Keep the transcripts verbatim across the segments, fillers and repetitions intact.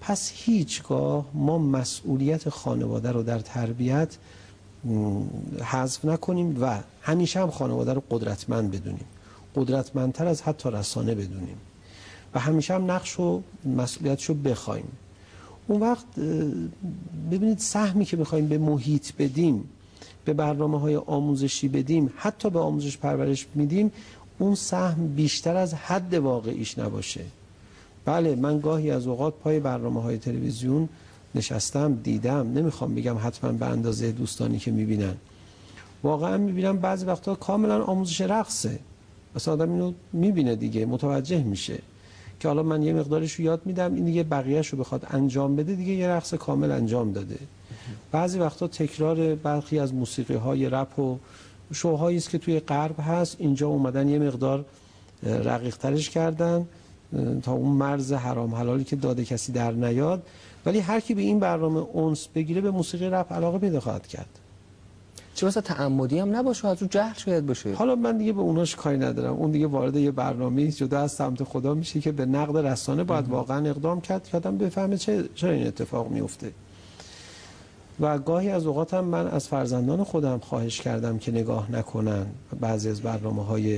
پس هیچگاه ما مسئولیت خانواده رو در تربیت حذف نکنیم و همیشه هم خانواده رو قدرتمند بدونیم، قدرتمندتر از حتی رسانه بدونیم و همیشه هم نقش و مسئولیتشو بخوایم. اون وقت ببینید سهمی که میخوایم به محیط بدیم، به برنامه‌های آموزشی بدیم، حتی به آموزش پرورش میدیم، اون سهم بیشتر از حد واقعیش نباشه. بله من گاهی از اوقات پای برنامه‌های تلویزیون نشستم دیدم، نمیخوام بگم حتما به اندازه دوستانی که میبینن، واقعا میبینم بعضی وقتا کاملا آموزش رقصه، مثلا آدم اینو میبینه دیگه، متوجه میشه که حالا من یه مقدارش رو یاد میدم، این دیگه بقیه‌اش رو بخواد انجام بده دیگه یه رقص کامل انجام داده. بعضی وقتا تکرار برخی از موسیقی‌های رپ و شوهایی است که توی غرب هست، اینجا اومدن یه مقدار رقیق‌ترش کردن تا اون مرز حرام حلالی که داده کسی در نیاد، ولی هر کی به این برنامه اونس بگیره به موسیقی رپ علاقه پیدا خواهد کرد. چه واسه تعمدی هم نباشه، از اون جهل شاید باشه. حالا من دیگه به اوناش کاری ندارم، اون دیگه وارد یه برنامه‌ای جدا از سمت خدا میشه که به نقد رسانه باید واقعا اقدام کرد که آدم بفهمه چه چرا این اتفاق میفته. و گاهی از اوقات هم من از فرزندان خودم خواهش کردم که نگاه نکنن بعضی از برنامه‌های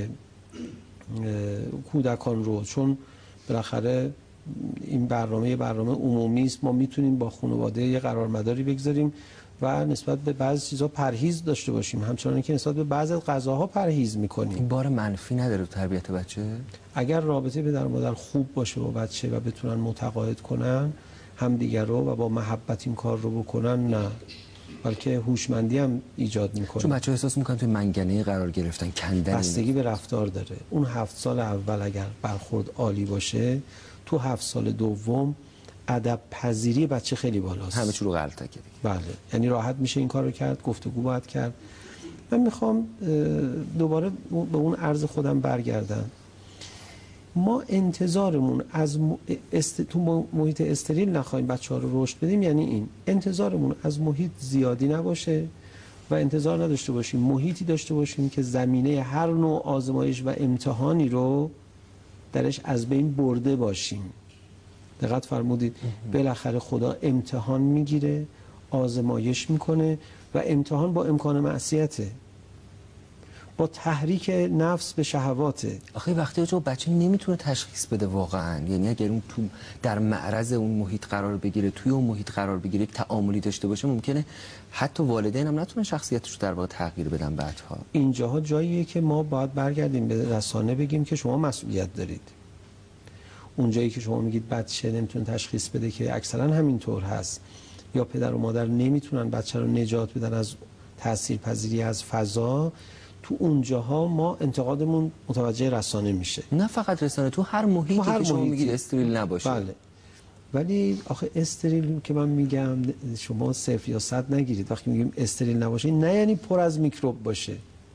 کودکان رو، چون بالاخره این برنامه برنامه عمومی است، ما میتونیم با خانواده یه قرارمداری بگذاریم و نسبت به بعضی چیزا پرهیز داشته باشیم، همچنان که نسبت به بعضی از غذاها پرهیز میکنیم. این بار منفی نداره تو تربیت بچه؟ اگر رابطه پدر و مادر خوب باشه با بچه و بتونن متقاعد کنن همدیگر رو و با محبت این کار رو بکنن، نه، بلکه هوشمندی هم ایجاد میکنه. چون بچه‌ها احساس میکنن توی منگنه قرار گرفتن، کندن. بستگی به رفتار داره. اون هفت سال اول اگر برخورد عالی باشه، تو هفت سال دوم ادب پذیری بچه خیلی بالاست. همه چی رو غلطه دیگه. بله، یعنی راحت میشه این کارو کرد، گفتگو باید کرد. من میخوام دوباره به اون عرض خودم برگردم. ما انتظارمون از است... تو محیط استریل نخواهیم بچه ها رو رشد بدیم، یعنی این انتظارمون از محیط زیادی نباشه و انتظار نداشته باشیم محیطی داشته باشیم که زمینه هر نوع آزمایش و امتحانی رو درش از بین برده باشیم. دقت فرمودید، بالاخره خدا امتحان میگیره، آزمایش میکنه و امتحان با امکان معصیته، با تحریک نفس به شهواته. آخه وقتی جو بچه نمیتونه تشخیص بده واقعا، یعنی اگر اون تو در معرض اون محیط قرار بگیره، توی اون محیط قرار بگیره، تعاملی داشته باشه، ممکنه حتی والدین هم نتونه شخصیتش رو در واقع تغییر بدن بعدها. اینجاها جاییه که ما باید برگردیم به رسانه بگیم که شما مسئولیت دارید. اونجایی که شما میگید بچه نمیتونه تشخیص بده که اکثرا همینطور هست، یا پدر و مادر نمیتونن بچه رو نجات بدن از تاثیرپذیری از فضا، تو اونجاها ما انتقادمون متوجه رسانه میشه. نه فقط رسانه، تو هر محیطی هر که شما محیطی. میگید استریل نباشه. بله. ولی آخه استریل که من میگم شما صفر یا صد نگیرید. وقتی میگیم استریل نباشه نه یعنی پر از میکروب باشه.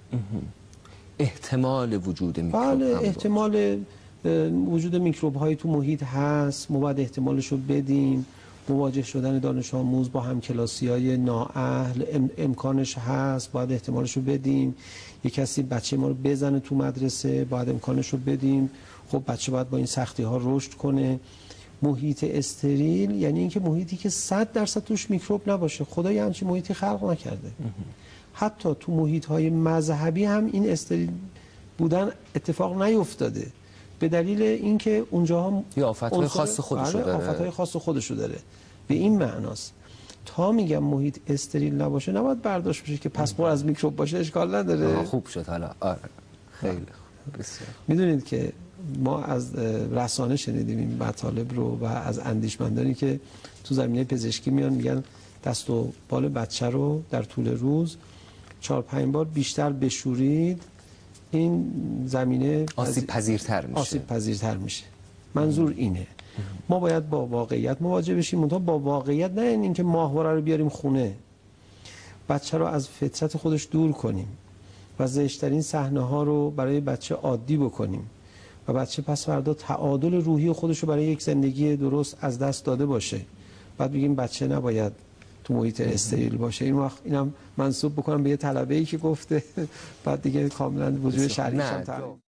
احتمال وجود میکروب. بله، احتمال وجود میکروب های تو محیط هست، ما باید احتمالش رو بدیم. مواجه شدن دانش آموز با همکلاسی های نااهل ام، امکانش هست، باید احتمالش رو بدیم. یک کسی بچه ما رو بزنه تو مدرسه، باید امکانش رو بدیم. خب بچه باید با این سختی ها رشد کنه. محیط استریل یعنی اینکه محیطی که صد درصد توش میکروب نباشه. خدا یه همچین محیطی خلق نکرده. حتی تو محیط های مذهبی هم این استریل بودن اتفاق نیفتاده، به دلیل اینکه اونجاها یه آفت‌های خاص خودشو داره. آفت‌های خاص خودشو داره. به این معناست. تا میگم محیط استریل نباشه نباید برداشت بشه که پس پر از میکروب باشه اشکال نداره. خوب شد حالا. آره. خیلی خوب. بسیار. میدونید که ما از رسانه شنیدیم این مطالب رو و از اندیشمندانی که تو زمینه پزشکی میان میگن دست و بال بچه رو در طول روز چهار پنج بار بیشتر بشورید، این زمینه آسیب پذیرتر میشه. آسیب پذیرتر میشه. منظور اینه. ما باید با واقعیت مواجه بشیم، منتها با واقعیت نه این که ماهواره رو بیاریم خونه. بچه رو از فطرت خودش دور کنیم و زشترین صحنه ها رو برای بچه عادی بکنیم و بچه پس فردا تعادل روحی خودش رو برای یک زندگی درست از دست داده باشه. بعد بگیم بچه نباید تو محیط استریل باشه. این وقت اینم منسوب بکنم به یه طلبه‌ای که گفته، بعد دیگه کاملا وجود شرعیش هم